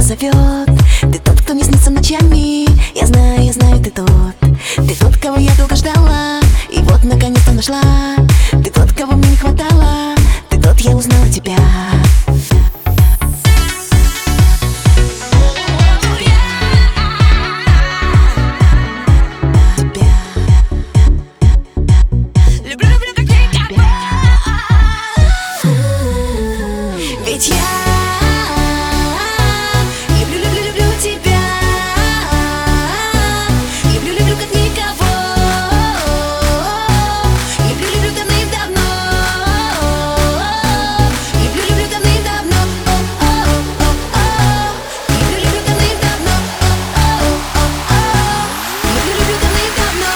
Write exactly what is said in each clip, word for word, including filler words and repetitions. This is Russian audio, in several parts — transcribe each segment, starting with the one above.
зовет. Ты тот, кто не снится ночами. Я знаю, я знаю, ты тот. Ты тот, кого я долго ждала, и вот наконец-то нашла. Ты тот, кого мне не хватало. Ты тот, я узнала тебя. Ведь я люблю, люблю, люблю тебя. Люблю, люблю, как никого. Люблю, люблю давным-давно. Люблю, люблю давным-давно. Люблю, люблю давным-давно. Люблю, люблю давным-давно.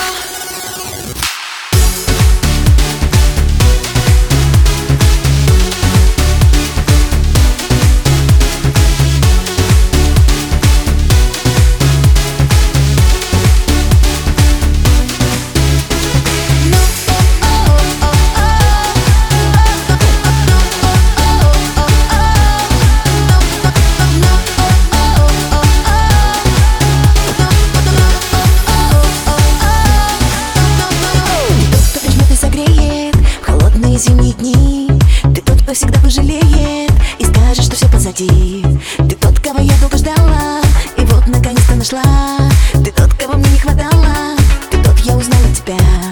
Зимние дни. Ты тот, кто всегда пожалеет и скажет, что все позади. Ты тот, кого я долго ждала, и вот наконец-то нашла. Ты тот, кого мне не хватало. Ты тот, я узнала тебя.